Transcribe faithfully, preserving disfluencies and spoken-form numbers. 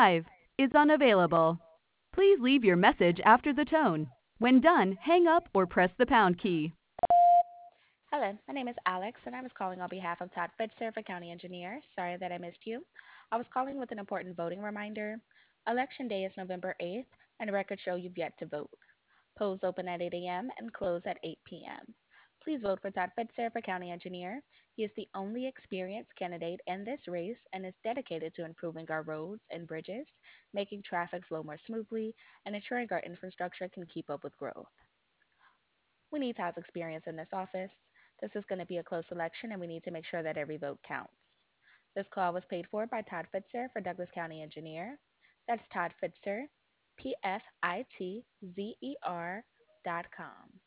five is unavailable. Please leave your message after the tone. When done, hang up or press the pound key. Hello, my name is Alex, and I was calling on behalf of Todd Fitzer for County Engineer. Sorry that I missed you. I was calling with an important voting reminder. Election day is November eighth, and records show you've yet to vote. Polls open at eight a m and close at eight p m. Please vote for Todd Fitzer for County Engineer. He is the only experienced candidate in this race and is dedicated to improving our roads and bridges, making traffic flow more smoothly, and ensuring our infrastructure can keep up with growth. We need to have experience in this office. This is going to be a close election, and we need to make sure that every vote counts. This call was paid for by Todd Fitzer for Douglas County Engineer. That's Todd Fitzer, P F I T Z E R dot com.